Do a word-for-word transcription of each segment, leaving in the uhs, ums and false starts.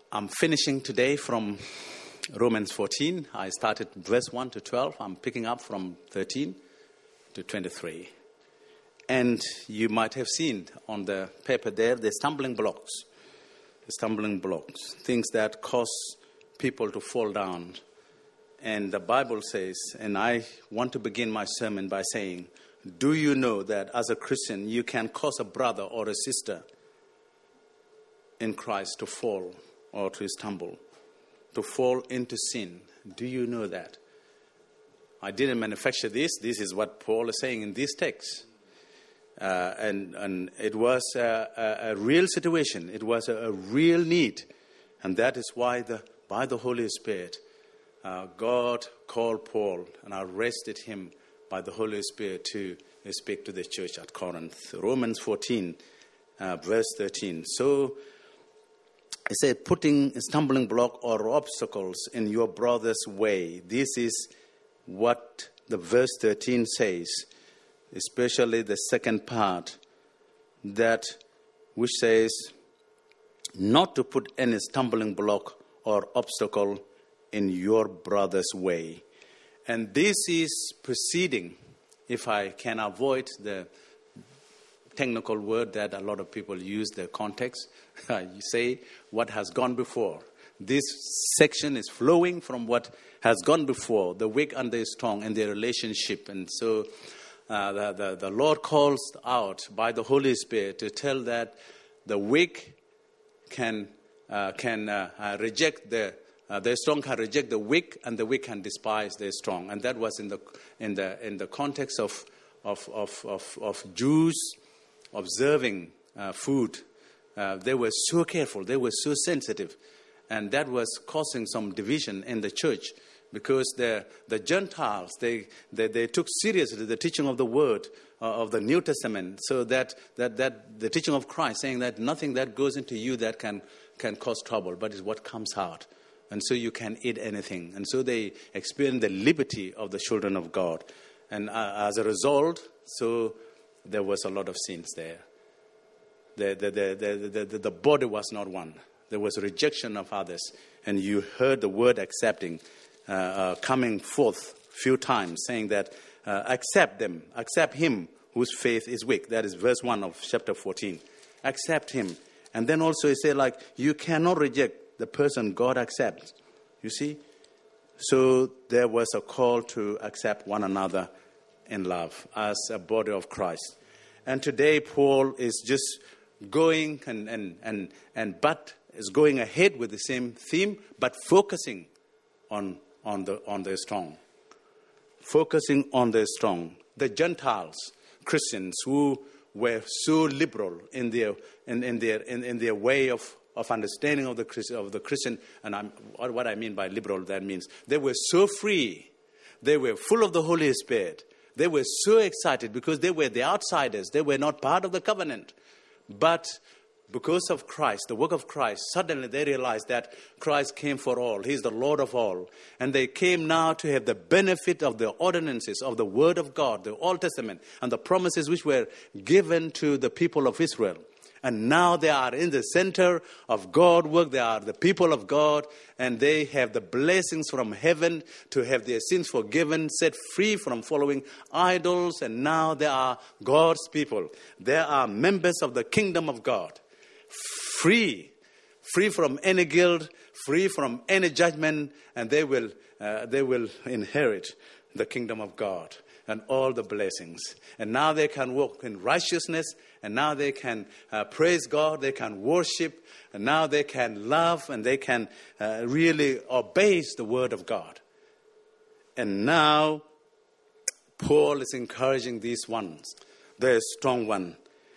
I'm finishing today from Romans fourteen. I started verse one to twelve. I'm picking up from thirteen to twenty-three. And you might have seen on the paper there, the stumbling blocks. The stumbling blocks. Things that cause people to fall down. And the Bible says, and I want to begin my sermon by saying, do you know that as a Christian, you can cause a brother or a sister in Christ to fall or to stumble, to fall into sin? Do you know that? I didn't manufacture this. This is what Paul is saying in this text. Uh, and, and it was a, a, a real situation. It was a, a real need. And that is why, the, by the Holy Spirit, uh, God called Paul and arrested him by the Holy Spirit to speak to the church at Corinth. Romans fourteen, uh, verse thirteen. So, it said, putting a stumbling block or obstacles in your brother's way. This is what the verse thirteen says, especially the second part, that which says, not to put any stumbling block or obstacle in your brother's way. And this is preceding, if I can avoid the technical word that a lot of people use, the context. You say what has gone before. This section is flowing from what has gone before, the weak and the strong and their relationship. And so uh, the, the, the Lord calls out by the Holy Spirit to tell that the weak can uh, can uh, uh, reject the uh, the strong can reject the weak, and the weak can despise the strong. And that was in the in the in the context of of of of, of Jews observing uh, food. Uh, they were so careful, they were so sensitive, and that was causing some division in the church, because the the Gentiles, they they, they took seriously the teaching of the Word uh, of the New Testament, so that, that that the teaching of Christ, saying that nothing that goes into you that can can cause trouble, but is what comes out, and so you can eat anything, and so they experienced the liberty of the children of God, and uh, as a result, so there was a lot of sins there. The the, the, the, the, the body was not one. There was a rejection of others. And you heard the word accepting uh, uh, coming forth a few times, saying that uh, accept them, accept him whose faith is weak. That is verse one of chapter fourteen. Accept him. And then also he said, like, you cannot reject the person God accepts. You see? So there was a call to accept one another in love as a body of Christ. And today Paul is just going and and and and but is going ahead with the same theme, but focusing on on the on the strong. Focusing on the strong. The Gentiles, Christians who were so liberal in their in, in their in, in their way of, of understanding of the Christ, of the Christian, and I'm, what I mean by liberal, that means they were so free, they were full of the Holy Spirit. They were so excited because they were the outsiders. They were not part of the covenant. But because of Christ, the work of Christ, suddenly they realized that Christ came for all. He's the Lord of all. And they came now to have the benefit of the ordinances of the Word of God, the Old Testament, and the promises which were given to the people of Israel. And now they are in the center of God's work. They are the people of God, and they have the blessings from heaven to have their sins forgiven, set free from following idols, and now they are God's people. They are members of the kingdom of God, free, free from any guilt, free from any judgment, and they will uh, they will inherit the kingdom of God and all the blessings. And now they can walk in righteousness, and now they can uh, praise God, they can worship, and now they can love, and they can uh, really obey the word of God. And now Paul is encouraging these ones, the strong one.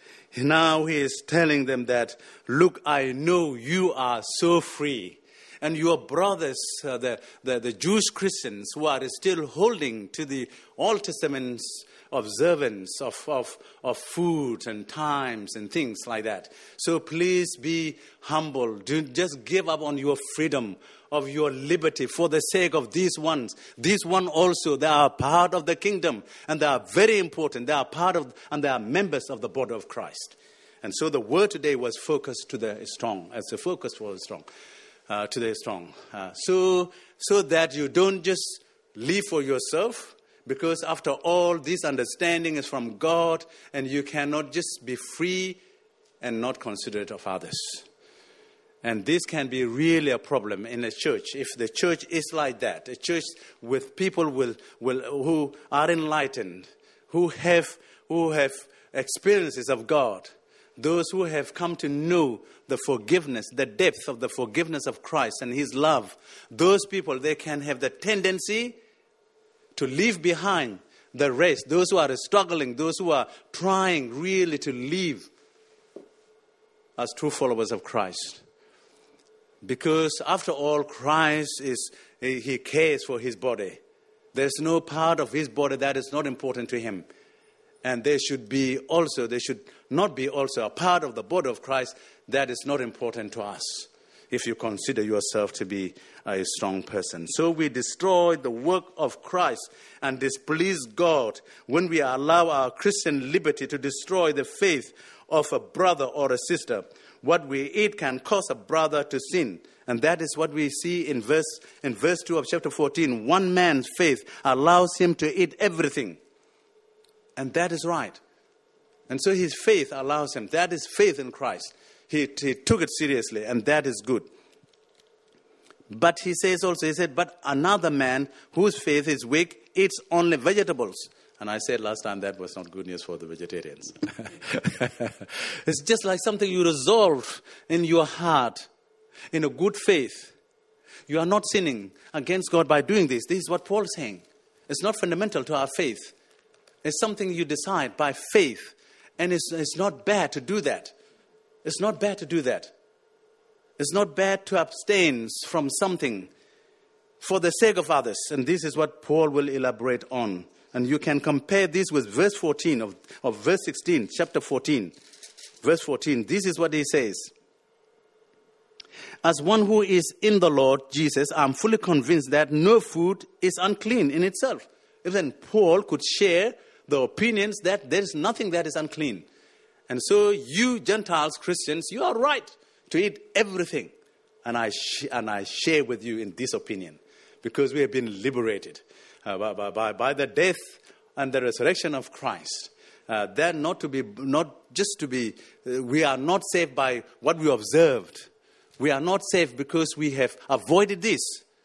Now he is telling them that, look, I know you are so free. And your brothers, uh, the, the, the Jewish Christians who are still holding to the Old Testament's observance of, of, of food and times and things like that. So please be humble. Do just give up on your freedom, of your liberty for the sake of these ones. These ones also, they are part of the kingdom, and they are very important. They are part of, and they are members of the body of Christ. And so the word today was focused to the strong, as the focus for the strong. uh, to the strong. Uh, so, so that you don't just live for yourself, because after all, this understanding is from God, and you cannot just be free and not considerate of others. And this can be really a problem in a church. If the church is like that, a church with people will, will, who are enlightened, who have, who have experiences of God, those who have come to know the forgiveness, the depth of the forgiveness of Christ and His love, those people, they can have the tendency to leave behind the rest, those who are struggling, those who are trying really to live as true followers of Christ. Because after all, Christ is, He cares for His body. There's no part of His body that is not important to Him. And there should be also, there should not be also a part of the body of Christ that is not important to us, if you consider yourself to be a strong person. So we destroy the work of Christ and displease God when we allow our Christian liberty to destroy the faith of a brother or a sister. What we eat can cause a brother to sin. And that is what we see in verse, in verse two of chapter fourteen. One man's faith allows him to eat everything. And that is right. And so his faith allows him. That is faith in Christ. He, he took it seriously, and that is good. But he says also, he said, but another man whose faith is weak eats only vegetables. And I said last time that was not good news for the vegetarians. It's just like something you resolve in your heart, in a good faith. You are not sinning against God by doing this. This is what Paul is saying. It's not fundamental to our faith. It's something you decide by faith. And it's, it's not bad to do that. It's not bad to do that. It's not bad to abstain from something for the sake of others. And this is what Paul will elaborate on. And you can compare this with verse fourteen of, of verse sixteen, chapter fourteen. Verse fourteen, this is what he says. As one who is in the Lord Jesus, I'm fully convinced that no food is unclean in itself. Even Paul could share the opinions that there is nothing that is unclean. And so you Gentiles, Christians, you are right to eat everything. And I sh- and I share with you in this opinion, because we have been liberated uh, by, by, by the death and the resurrection of Christ. Uh, that not to be, not just to be, uh, we are not saved by what we observed. We are not saved because we have avoided this.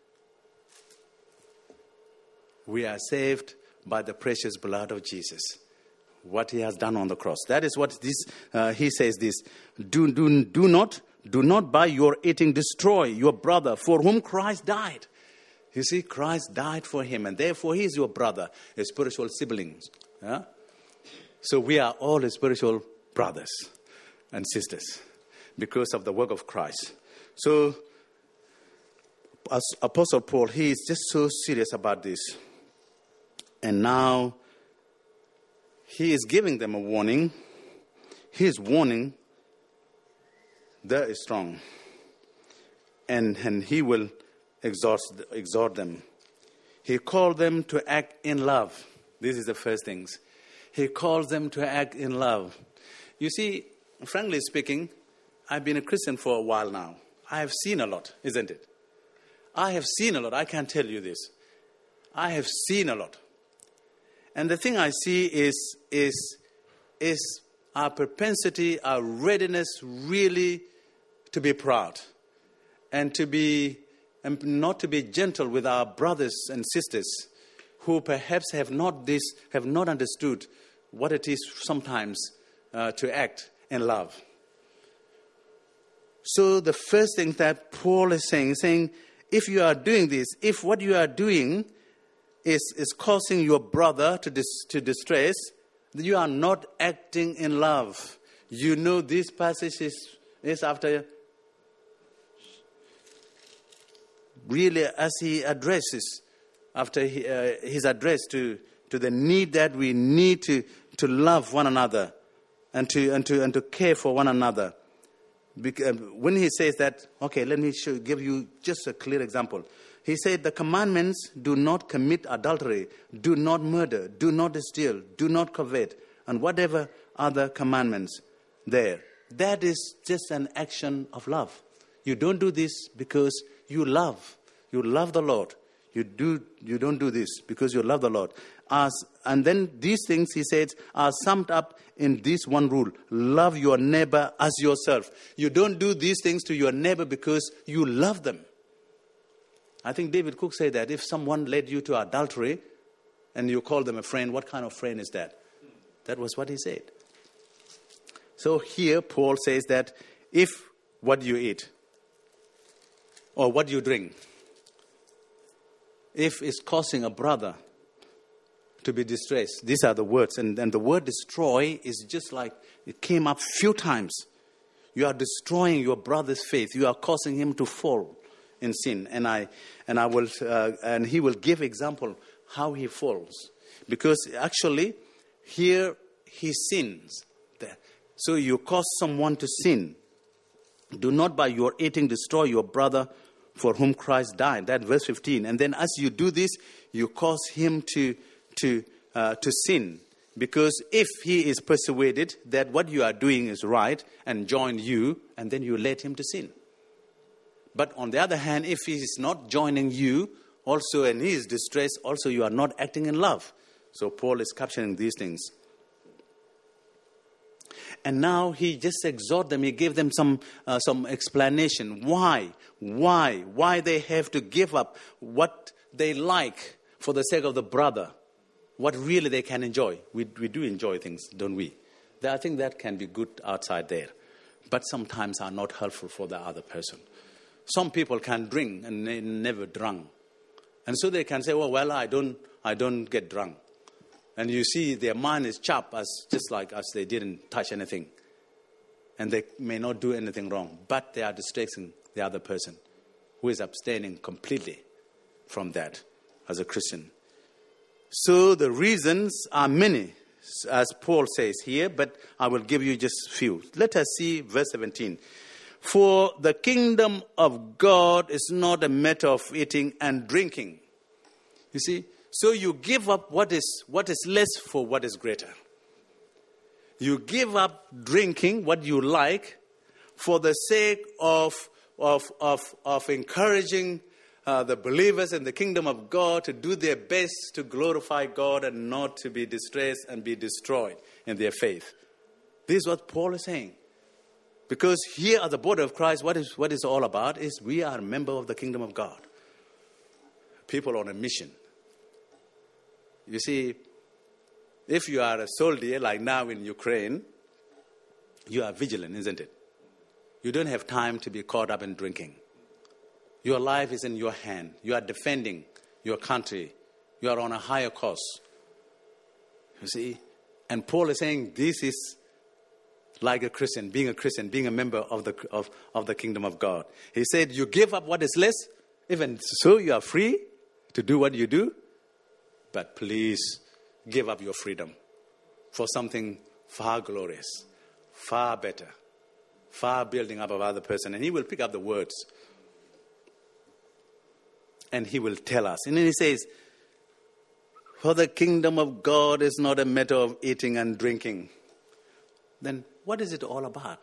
We are saved by the precious blood of Jesus, what He has done on the cross. That is what this, uh, he says this. Do, do, do not, do not by your eating destroy your brother for whom Christ died. You see, Christ died for him, and therefore he is your brother, a spiritual sibling. Yeah? So we are all spiritual brothers and sisters because of the work of Christ. So, as Apostle Paul, he is just so serious about this. And now, he is giving them a warning. He is warning the strong. And, and he will exhort, exhort them. He called them to act in love. This is the first things. He calls them to act in love. You see, frankly speaking, I've been a Christian for a while now. I have seen a lot, isn't it? I have seen a lot. I can tell you this. I have seen a lot. And the thing I see is, is, is our propensity, our readiness really to be proud. And to be, and not to be gentle with our brothers and sisters who perhaps have not this, have not understood what it is sometimes uh, to act in love. So the first thing that Paul is saying, is saying, if you are doing this, if what you are doing is, is causing your brother to dis, to distress, you are not acting in love. You know this passage is, is after, really as he addresses, after he, uh, his address to, to the need that we need to, to love one another and to, and to, and to care for one another. Because when he says that, okay, let me show, give you just a clear example. He said the commandments: do not commit adultery, do not murder, do not steal, do not covet, and whatever other commandments there. That is just an action of love. You don't do this because you love. You love the Lord. You do. You don't do this because you love the Lord. As, and then these things, he says, are summed up in this one rule. Love your neighbor as yourself. You don't do these things to your neighbor because you love them. I think David Cook said that if someone led you to adultery and you call them a friend, what kind of friend is that? That was what he said. So here Paul says that if what you eat or what you drink, if it's causing a brother to be distressed, these are the words. And, and the word destroy is just like it came up few times. You are destroying your brother's faith. You are causing him to fall in sin. And I and I will uh, and he will give example how he falls. Because actually here he sins. So you cause someone to sin. Do not by your eating destroy your brother for whom Christ died. That verse fifteen. And then as you do this, you cause him to to uh, to sin. Because if he is persuaded that what you are doing is right and join you, and then you let him to sin. But on the other hand, if he is not joining you also and he is distressed, also you are not acting in love. So Paul is capturing these things. And now he just exhorted them. He gave them some uh, some explanation. Why? Why? Why they have to give up what they like for the sake of the brother. What really they can enjoy. We we do enjoy things, don't we? I think that can be good outside there. But sometimes are not helpful for the other person. Some people can drink and they never drunk. And so they can say, well, well, I don't I don't get drunk. And you see their mind is sharp as just like as they didn't touch anything. And they may not do anything wrong. But they are distracting the other person who is abstaining completely from that as a Christian. So the reasons are many, as Paul says here, but I will give you just a few. Let us see verse seventeen. For the kingdom of God is not a matter of eating and drinking. You see, so you give up what is what is less for what is greater. You give up drinking what you like for the sake of of of, of encouraging Uh, the believers in the kingdom of God to do their best to glorify God and not to be distressed and be destroyed in their faith. This is what Paul is saying. Because here at the body of Christ, what is what is all about is we are a member of the kingdom of God. People on a mission. You see, if you are a soldier like now in Ukraine, you are vigilant, isn't it? You don't have time to be caught up in drinking. Your life is in your hand. You are defending your country. You are on a higher cause. You see? And Paul is saying this is like a Christian, being a Christian, being a member of the of, of the kingdom of God. He said, you give up what is less, even so you are free to do what you do. But please give up your freedom for something far glorious, far better, far building up of other person. And he will pick up the words. And he will tell us. And then he says, for the kingdom of God is not a matter of eating and drinking. Then what is it all about?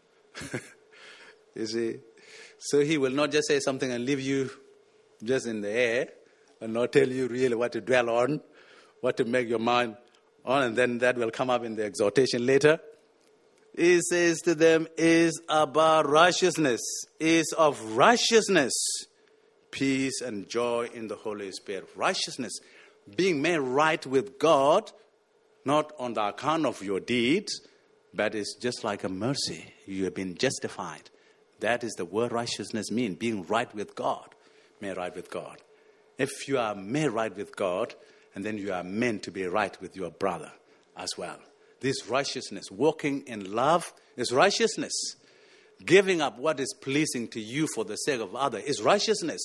You see? So he will not just say something and leave you just in the air and not tell you really what to dwell on, what to make your mind on, and then that will come up in the exhortation later. He says to them, is about righteousness, is of righteousness, peace and joy in the Holy Spirit. Righteousness, being made right with God, not on the account of your deeds, but it's just like a mercy. You have been justified. That is the word righteousness mean, being right with God, made right with God. If you are made right with God, and then you are meant to be right with your brother as well. This righteousness, walking in love, is righteousness. Giving up what is pleasing to you for the sake of others is righteousness.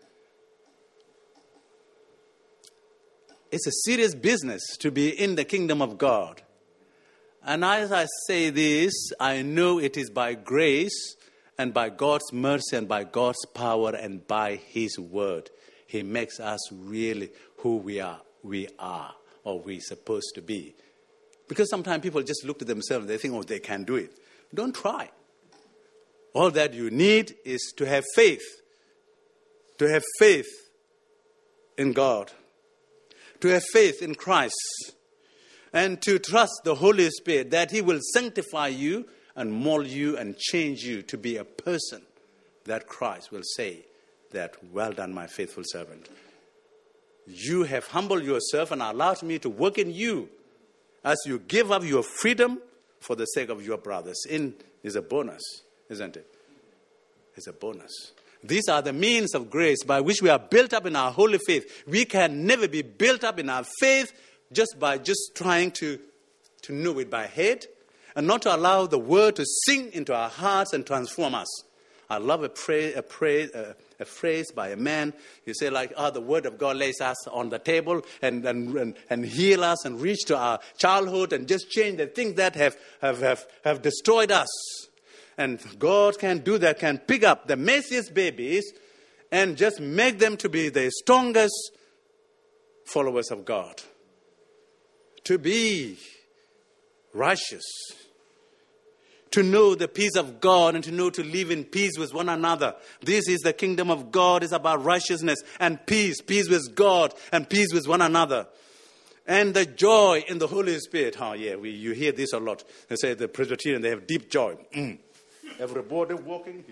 It's a serious business to be in the kingdom of God. And as I say this, I know it is by grace and by God's mercy and by God's power and by His word. He makes us really who we are, we are, or we're supposed to be. Because sometimes people just look to themselves, they think, oh, they can do it. Don't try. All that you need is to have faith. To have faith in God. To have faith in Christ. And to trust the Holy Spirit that He will sanctify you and mold you and change you to be a person that Christ will say that, well done, my faithful servant. You have humbled yourself and allowed me to work in you as you give up your freedom for the sake of your brothers. In is a bonus, isn't it? It's a bonus. These are the means of grace by which we are built up in our holy faith. We can never be built up in our faith just by just trying to, to know it by head and not to allow the word to sink into our hearts and transform us. I love a, pray, a, pray, a, a phrase by a man. You say like, oh, the word of God lays us on the table and, and, and, and heal us and reach to our childhood and just change the things that have, have, have, have destroyed us. And God can do that, can pick up the messiest babies and just make them to be the strongest followers of God. To be righteous. To know the peace of God and to know to live in peace with one another. This is the kingdom of God. It's about righteousness and peace. Peace with God and peace with one another. And the joy in the Holy Spirit. Oh yeah, we, you hear this a lot. They say the Presbyterian, they have deep joy. Mm. Everybody walking.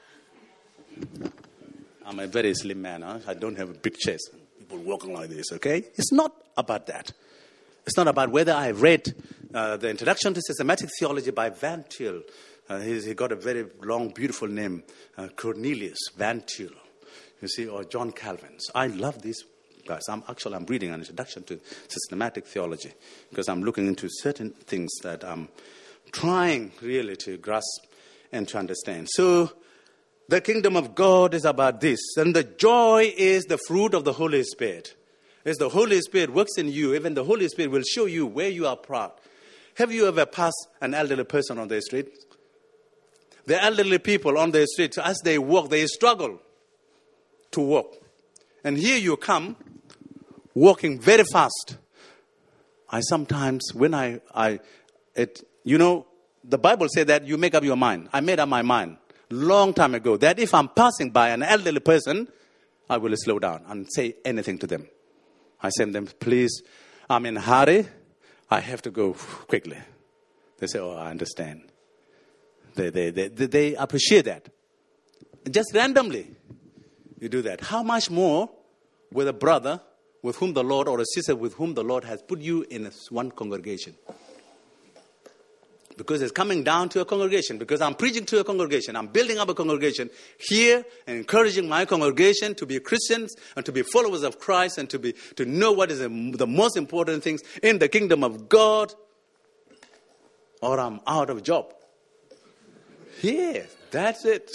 I'm a very slim man. Huh? I don't have a big chest. People walking like this, okay? It's not about that. It's not about whether I read uh, the Introduction to Systematic Theology by Van Til. Uh, he got a very long, beautiful name, uh, Cornelius Van Til. You see, or John Calvin's. I love these guys. I'm actually I'm reading an Introduction to Systematic Theology because I'm looking into certain things that I'm trying really to grasp and to understand. So, the kingdom of God is about this, and the joy is the fruit of the Holy Spirit. As the Holy Spirit works in you, even the Holy Spirit will show you where you are proud. Have you ever passed an elderly person on the street? The elderly people on the street, as they walk, they struggle to walk. And here you come, walking very fast. I sometimes, when I, I it, you know, the Bible said that you make up your mind. I made up my mind long time ago that if I'm passing by an elderly person, I will slow down and say anything to them. I send them, please, I'm in a hurry. I have to go quickly. They say, oh, I understand. They, they, they, they appreciate that. Just randomly, you do that. How much more with a brother with whom the Lord, or a sister with whom the Lord has put you in one congregation? Because it's coming down to a congregation. Because I'm preaching to a congregation. I'm building up a congregation here and encouraging my congregation to be Christians and to be followers of Christ and to be to know what is the, the most important things in the kingdom of God. Or I'm out of job. Yeah, that's it.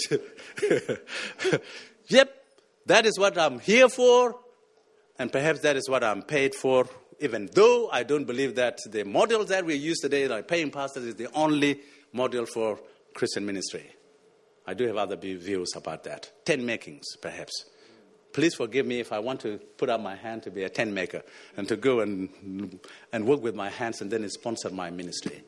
Yep, that is what I'm here for. And perhaps that is what I'm paid for. Even though I don't believe that the model that we use today, like paying pastors, is the only model for Christian ministry. I do have other views about that. Tent makings, perhaps. Please forgive me if I want to put up my hand to be a tent maker and to go and, and work with my hands and then sponsor my ministry.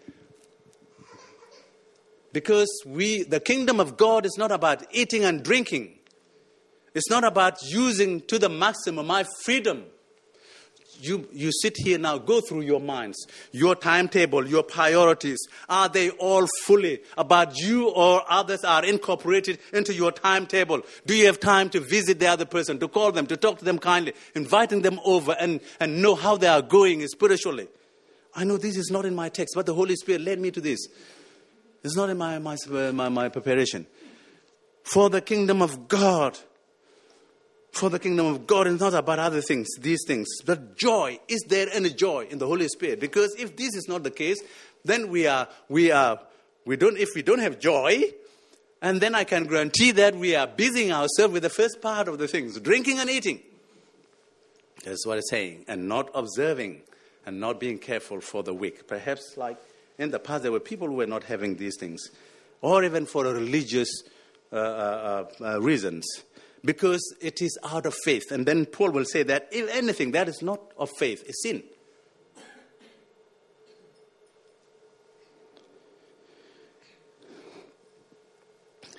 Because we, the kingdom of God is not about eating and drinking. It's not about using to the maximum my freedom. You, you sit here now, go through your minds, your timetable, your priorities. Are they all fully about you, or others are incorporated into your timetable? Do you have time to visit the other person, to call them, to talk to them kindly, inviting them over and, and know how they are going spiritually? I know this is not in my text, but the Holy Spirit led me to this. It's not in my, my, my, my preparation. For the kingdom of God. For the kingdom of God is not about other things, these things. But joy, is there any joy in the Holy Spirit? Because if this is not the case, then we are, we are, we don't, if we don't have joy, and then I can guarantee that we are busying ourselves with the first part of the things, drinking and eating. That's what it's saying. And not observing and not being careful for the weak. Perhaps like in the past there were people who were not having these things. Or even for religious uh, uh, uh, reasons. Because it is out of faith. And then Paul will say that if anything that is not of faith is sin.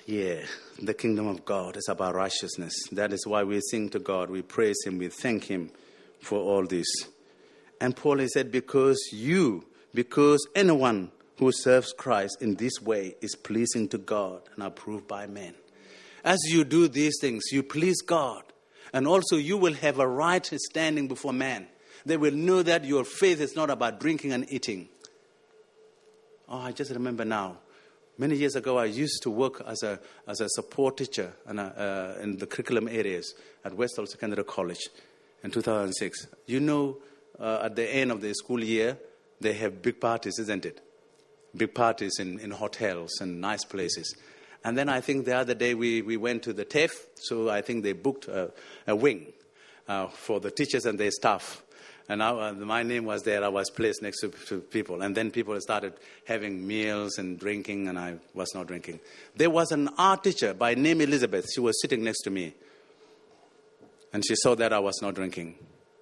Yeah, the kingdom of God is about righteousness. That is why we sing to God, we praise Him, we thank Him for all this. And Paul has said, because you, because anyone who serves Christ in this way is pleasing to God and approved by men. As you do these things, you please God. And also you will have a right standing before man. They will know that your faith is not about drinking and eating. Oh, I just remember now. Many years ago, I used to work as a as a support teacher in, a, uh, in the curriculum areas at Westall Secondary College in two thousand six. You know, uh, at the end of the school year, they have big parties, isn't it? Big parties in, in hotels and nice places. And then I think the other day we, we went to the T E F, so I think they booked a, a wing uh, for the teachers and their staff. And I, uh, my name was there. I was placed next to, to people. And then people started having meals and drinking, and I was not drinking. There was an art teacher by name Elizabeth. She was sitting next to me. And she saw that I was not drinking.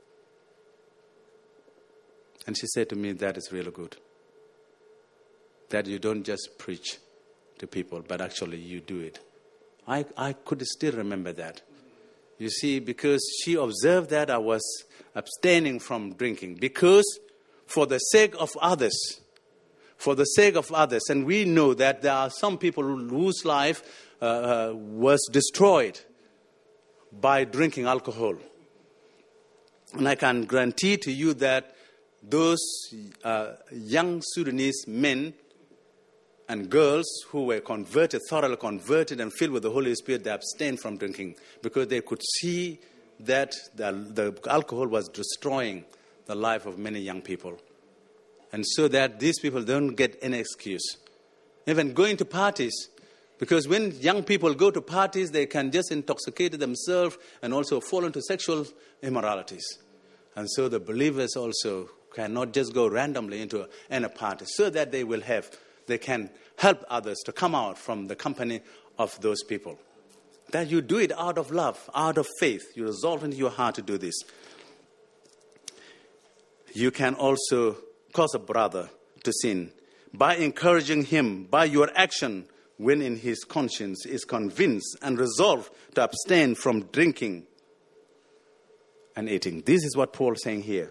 And she said to me, that is really good. That you don't just preach to people, but actually you do it. I, I could still remember that. You see, because she observed that I was abstaining from drinking. Because for the sake of others, for the sake of others, and we know that there are some people whose life uh, uh, was destroyed by drinking alcohol. And I can guarantee to you that those uh, young Sudanese men and girls who were converted, thoroughly converted and filled with the Holy Spirit, they abstained from drinking because they could see that the, the alcohol was destroying the life of many young people. And so that these people don't get any excuse. Even going to parties, because when young people go to parties, they can just intoxicate themselves and also fall into sexual immoralities. And so the believers also cannot just go randomly into any party so that they will have they can help others to come out from the company of those people. That you do it out of love, out of faith. You resolve into your heart to do this. You can also cause a brother to sin by encouraging him by your action when in his conscience is convinced and resolved to abstain from drinking and eating. This is what Paul is saying here.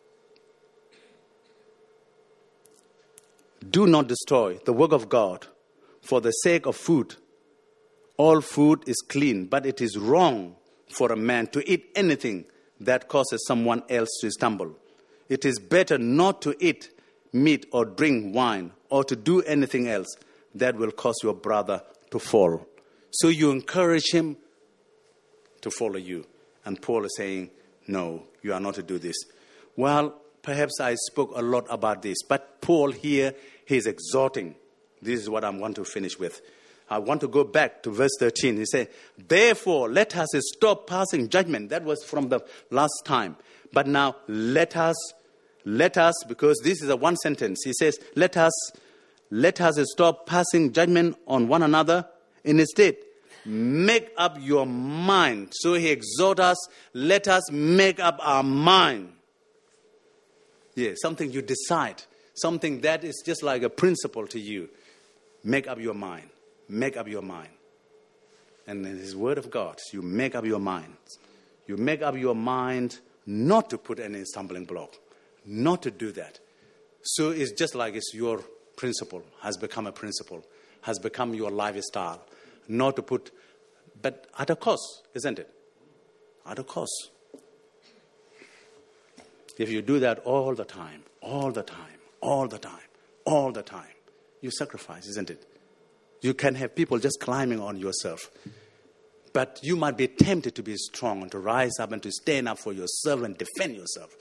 Do not destroy the work of God for the sake of food. All food is clean, but it is wrong for a man to eat anything that causes someone else to stumble. It is better not to eat meat or drink wine or to do anything else that will cause your brother to fall. So you encourage him to follow you. And Paul is saying, no, you are not to do this. Well, perhaps I spoke a lot about this, but Paul here, he is exhorting. This is what I want to finish with. I want to go back to verse thirteen. He said, therefore, let us stop passing judgment. That was from the last time. But now, let us, let us, because this is a one sentence. He says, let us, let us stop passing judgment on one another. Instead, make up your mind. So he exhorts us, let us make up our mind. Yeah, something you decide. Something that is just like a principle to you. Make up your mind. Make up your mind. And in his word of God, you make up your mind. You make up your mind not to put any stumbling block. Not to do that. So it's just like it's your principle. Has become a principle. Has become your lifestyle. Not to put, but at a cost, isn't it? At a cost. If you do that all the time, all the time, all the time, all the time, you sacrifice, isn't it? You can have people just climbing on yourself. But you might be tempted to be strong and to rise up and to stand up for yourself and defend yourself.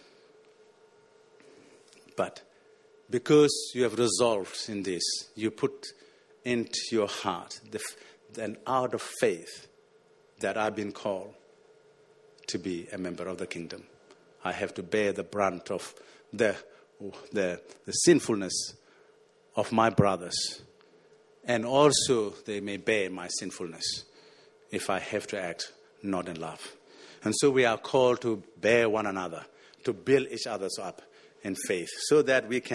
But because you have resolved in this, you put into your heart the, and out of faith that I've been called to be a member of the kingdom. I have to bear the brunt of the, the, the sinfulness of my brothers. And also they may bear my sinfulness if I have to act not in love. And so we are called to bear one another, to build each other up in faith, so that we can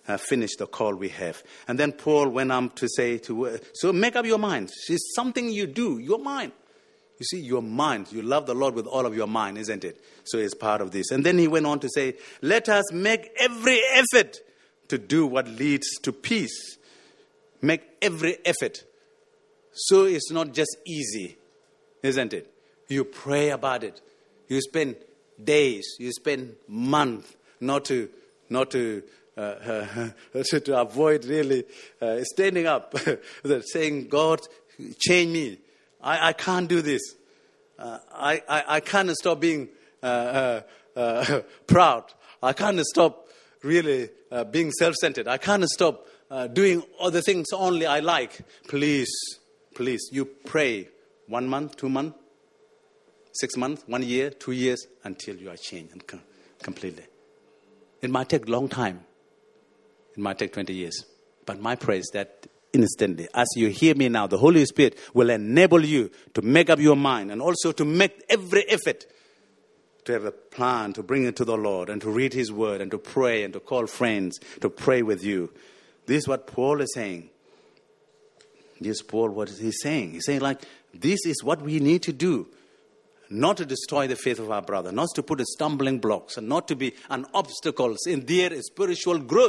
uh, finish the call we have. And then Paul went on to say, to uh, so make up your mind. It's something you do, your mind. You see, your mind, you love the Lord with all of your mind, isn't it? So it's part of this. And then he went on to say, let us make every effort to do what leads to peace. Make every effort. So it's not just easy, isn't it? You pray about it. You spend days, you spend months not to, not to, uh, uh, to, to avoid really uh, standing up, saying, God, change me. I, I can't do this. Uh, I, I, I can't stop being uh, uh, uh, proud. I can't stop really uh, being self-centered. I can't stop uh, doing all the things only I like. Please, please, you pray one month, two months, six months, one year, two years, until you are changed and com- completely. It might take a long time. It might take twenty years. But my prayer is that instantly, as you hear me now, the Holy Spirit will enable you to make up your mind and also to make every effort to have a plan, to bring it to the Lord and to read His Word and to pray and to call friends to pray with you. This is what Paul is saying. This is Paul, what is he saying? He's saying like, this is what we need to do. Not to destroy the faith of our brother, not to put a stumbling blocks and not to be an obstacle in their spiritual growth.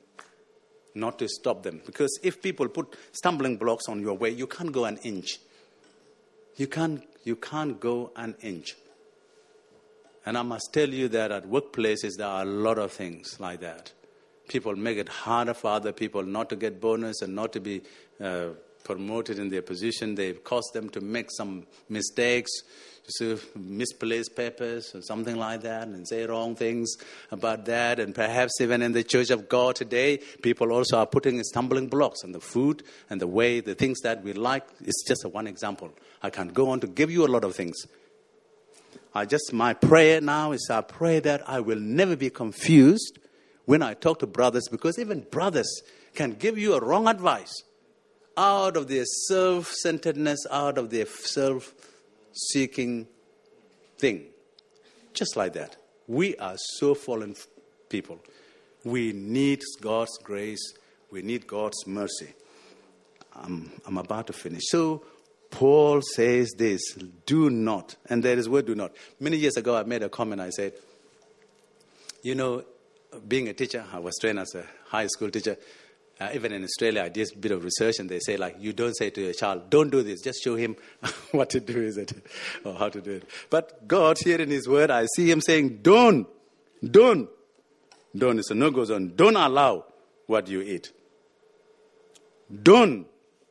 Not to stop them. Because if people put stumbling blocks on your way, you can't go an inch. You can't, you can't go an inch. And I must tell you that at workplaces, there are a lot of things like that. People make it harder for other people not to get bonus and not to be uh, promoted in their position. They cause them to make some mistakes, to misplace papers or something like that and say wrong things about that. And perhaps even in the Church of God today, people also are putting stumbling blocks on the food and the way, the things that we like. It's just a one example. I can go on to give you a lot of things. I just, my prayer now is I pray that I will never be confused when I talk to brothers, because even brothers can give you a wrong advice out of their self-centeredness, out of their self-seeking thing. Just like that. We are so fallen people. We need God's grace. We need God's mercy. I'm, I'm about to finish. So Paul says this, do not, and there is word do not. Many years ago I made a comment, I said, you know, being a teacher, I was trained as a high school teacher. Uh, even in Australia, I did a bit of research, and they say, like, you don't say to your child, don't do this. Just show him what to do, is it? Or how to do it. But God, here in His Word, I see Him saying, don't, don't, don't. So no goes on. Don't allow what you eat. Don't,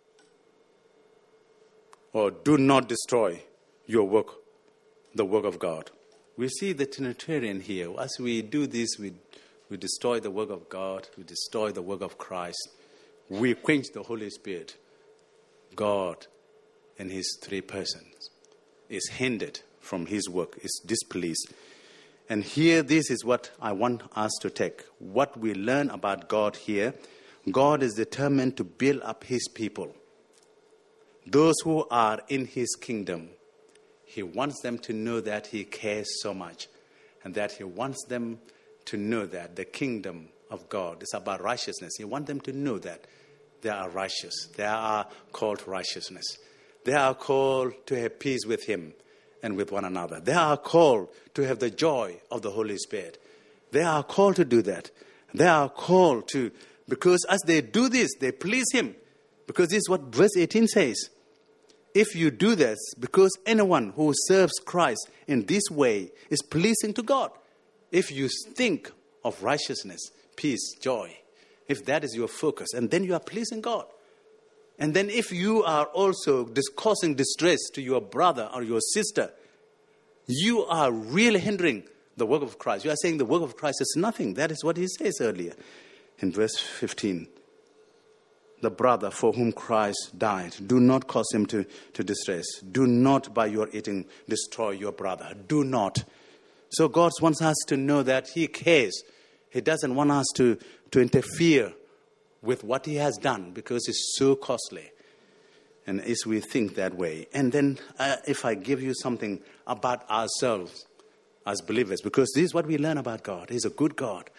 or do not destroy your work, the work of God. We see the Trinitarian here. As we do this, we We destroy the work of God. We destroy the work of Christ. We quench the Holy Spirit. God in His three persons is hindered from His work, is displeased. And here, this is what I want us to take. What we learn about God here, God is determined to build up His people. Those who are in His kingdom, He wants them to know that He cares so much and that He wants them to know that the kingdom of God is about righteousness. He wants them to know that they are righteous. They are called righteousness. They are called to have peace with Him and with one another. They are called to have the joy of the Holy Spirit. They are called to do that. They are called to, because as they do this, they please Him. Because this is what verse eighteen says. If you do this, because anyone who serves Christ in this way is pleasing to God. If you think of righteousness, peace, joy, if that is your focus, and then you are pleasing God. And then if you are also causing distress to your brother or your sister, you are really hindering the work of Christ. You are saying the work of Christ is nothing. That is what he says earlier in verse fifteen. The brother for whom Christ died, do not cause him to, to distress. Do not by your eating destroy your brother. Do not. So God wants us to know that He cares. He doesn't want us to, to interfere with what He has done because it's so costly. And as we think that way. And then uh, if I give you something about ourselves as believers, because this is what we learn about God. He's a good God.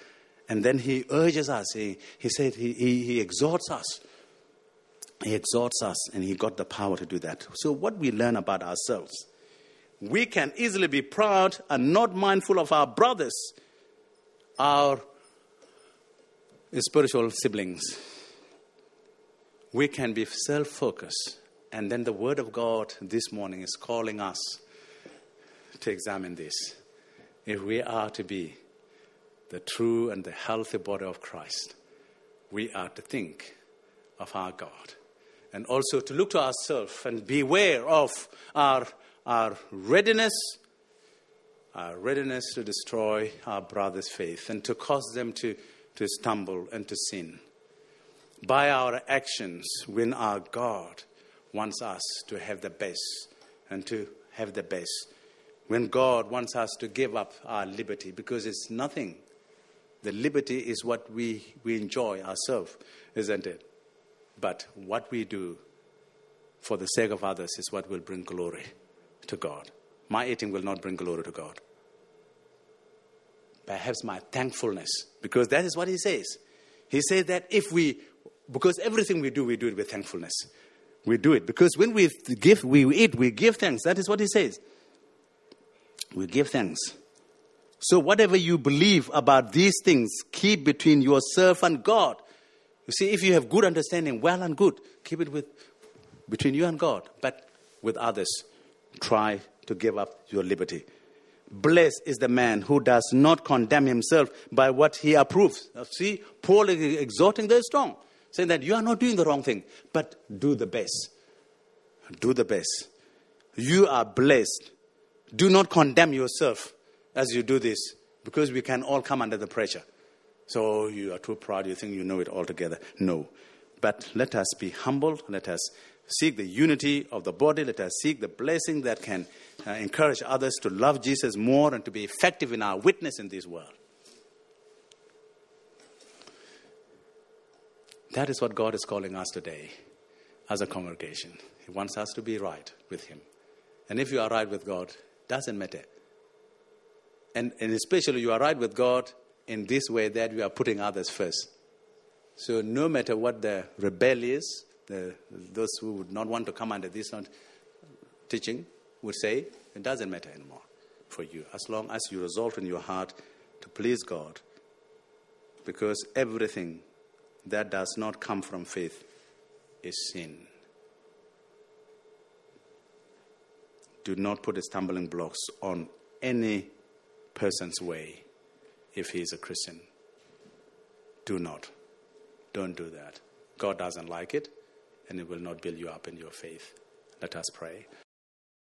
And then he urges us. He, he said he, he, he exhorts us. He exhorts us, and he got the power to do that. So what we learn about ourselves, we can easily be proud and not mindful of our brothers, our spiritual siblings. We can be self-focused. And then the Word of God this morning is calling us to examine this. If we are to be the true and the healthy body of Christ, we are to think of our God. And also to look to ourselves and beware of our, our readiness, our readiness to destroy our brother's faith and to cause them to, to stumble and to sin. By our actions, when our God wants us to have the best and to have the best. When God wants us to give up our liberty, because it's nothing. The liberty is what we, we enjoy ourselves, isn't it? But what we do for the sake of others is what will bring glory to God. My eating will not bring glory to God. Perhaps my thankfulness, because that is what he says. He says that if we, because everything we do, we do it with thankfulness. We do it because when we give, we eat, we give thanks. That is what he says. We give thanks. So whatever you believe about these things, keep between yourself and God. You see, if you have good understanding, well and good, keep it with between you and God. But with others, try to give up your liberty. Blessed is the man who does not condemn himself by what he approves. Now, see, Paul is exhorting very strong, saying that you are not doing the wrong thing, but do the best. Do the best. You are blessed. Do not condemn yourself as you do this, because we can all come under the pressure. So you are too proud, you think you know it all together. No. But let us be humble. Let us seek the unity of the body. Let us seek the blessing that can uh, encourage others to love Jesus more and to be effective in our witness in this world. That is what God is calling us today as a congregation. He wants us to be right with him. And if you are right with God, doesn't matter. And, and especially you are right with God in this way that you are putting others first. So no matter what the rebel is, the, those who would not want to come under this teaching would say, it doesn't matter anymore for you, as long as you resolve in your heart to please God. Because everything that does not come from faith is sin. Do not put stumbling blocks on any person's way if he is a Christian. Do not. Don't do that. God doesn't like it, and it will not build you up in your faith. Let us pray.